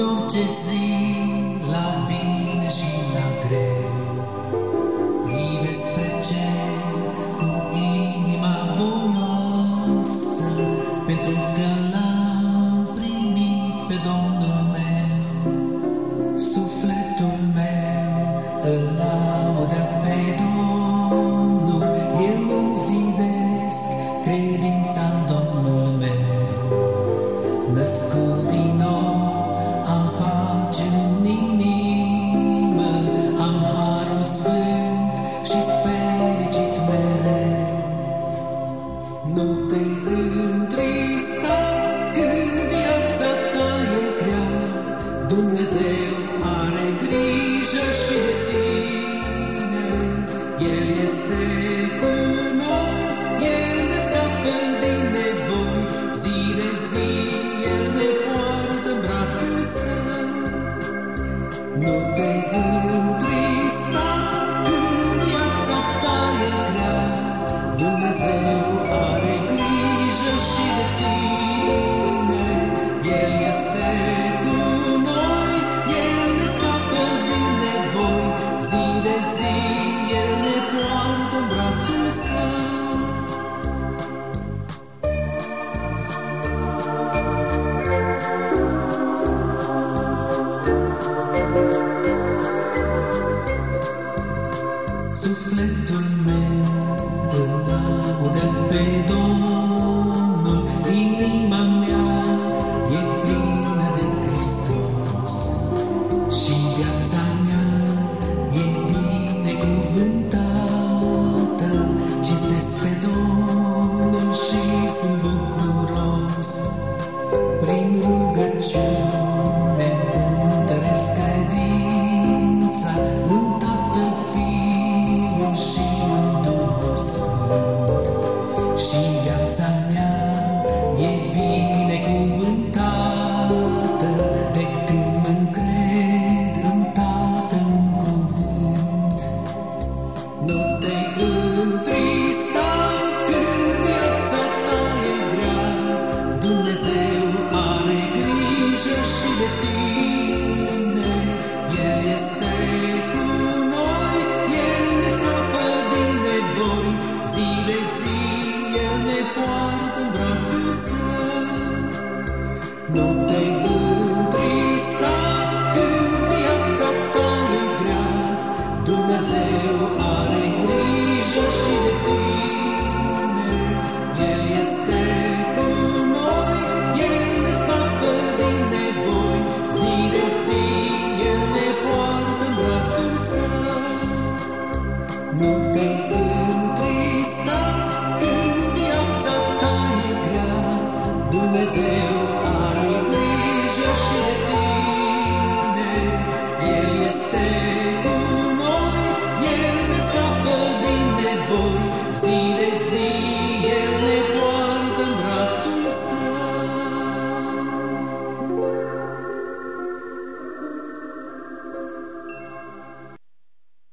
orice zi, la bine și la greu, privesc spre cer cu inima voioasă, pentru că l-am primit pe Domnul meu. Sufletul meu îl laudă pe Domnul, eu îmi zidesc credința în Domnul meu. Născut din nou, am pace în inimă, am harul sfânt și-s fericit mereu. Nu te întrista când viața ta e grea, Dumnezeu are grijă și de tine. El este cu noi, El ne scapă din nevoi, zi de zi El ne poartă în brațul Său. Nu te întrista când viața ta e grea, Dumnezeu are grijă și de tine. El este cu noi, El ne scapă din nevoi, zi de zi El ne poartă în brațul Său. Sufletul meu îl laudă pe Domnul, inima mea e plină de Hristos și viața mea e binecuvântată. Cinstesc pe Domnul și sunt bucuros, prin rugăciune întăresc credința în Tatăl, Fiul și în Duhul Sfânt. Și viața mea e binecuvântată de când mă-ncred în Tatăl în cuvânt. Nu te întrista când viața ta e grea, Dumnezeu are grijă și de tine. El este cu noi, El ne scapă din nevoi, zi de zi El ne poartă în brațul Său. Nu te întrista când viața ta e grea, Dumnezeu are grijă și de tine. El este cu noi, El ne scapă din nevoi, zi de zi El ne poartă în brațul Său. Nu te întrista când viața ta e grea, Dumnezeu are grijă și de tine. El este cu noi, El ne scapă din nevoi, zi de